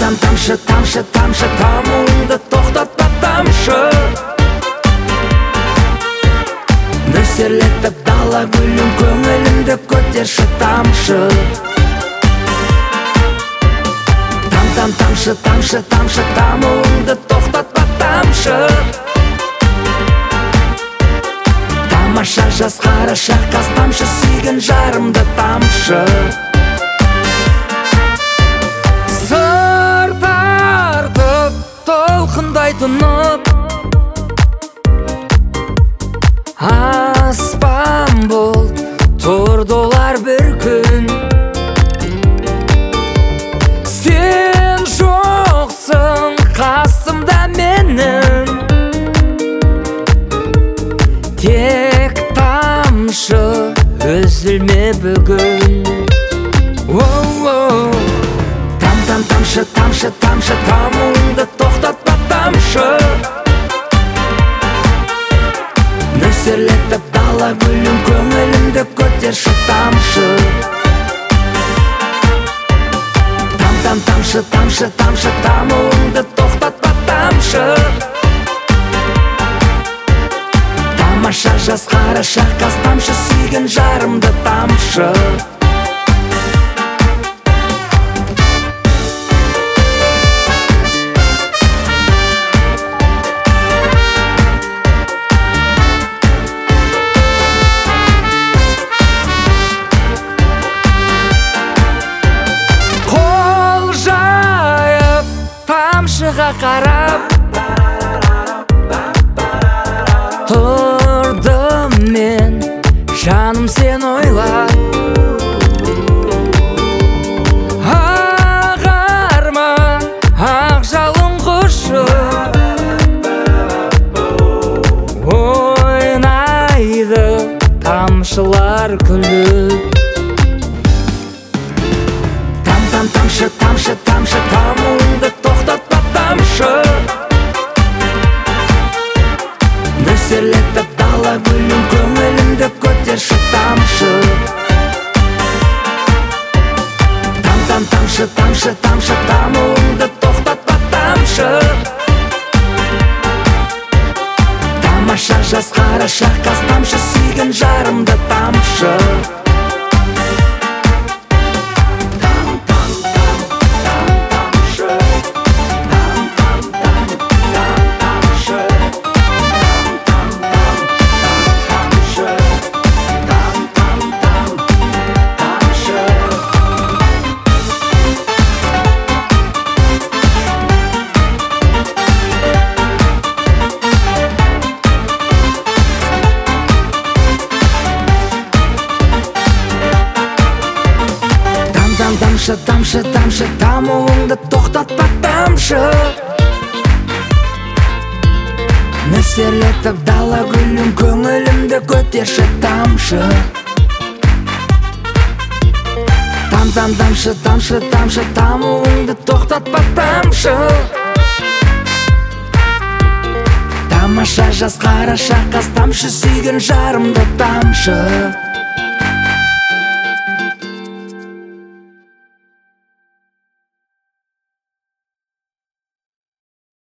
тамшы, тамшы, тамшы, тамуыңды тоқтатпа тамшы. Нөсерлетіп дала гүлін, көңілімді көтерші тамшы. Тамшы, тамшы, тамшы, тамуыңды тоқтатпа тамшы. Тамаша жаз қараша қаз тамшы, сүйген жарымды тамшы. Сыр тартып толқындай тұнып, аспан бұлт тұрды олар бір күн. Сен жоқсың қасымда менің, тек тамшы үзілме бүгін. Тамшы, тамшы, тамшы, тамуыңды тоқтатпа тамшы. Нөсерлетіп дала гүлін, көңілімді көтерші тамшы. Тамшы, тамшы, тамшы, тамуыңды тоқтатпа тамшы. Тамаша жаз қараша қаз тамшы, сүйген жарымды тамшы. Тамшыға қарап тұрдым мен, жаным сен ойлап. Ақ арман, ақ жалын құшып ойнайды тамшылар күліп. Тамшы, тамшы, тамшы, тамуыңды тоқтатпа тамшы. Нөсерлетіп дала гүлін, көңілімді көтерші тамшы. Тамшы, тамшы, тамшы, тамуыңды тоқтатпа тамшы. Тамаша жаз қараша қаз тамшы, сүйген жарымды тамшы. Тамшы, тамшы, тамшы, тамуыңды тоқтатпа тамшы. Нөсерлетіп дала гүлін, көңілімді көтерші тамшы. Тамшы, тамшы, тамшы, тамуыңды тоқтатпа тамшы. Тамаша жаз қараша қаз тамшы, сүйген жарымды тамшы.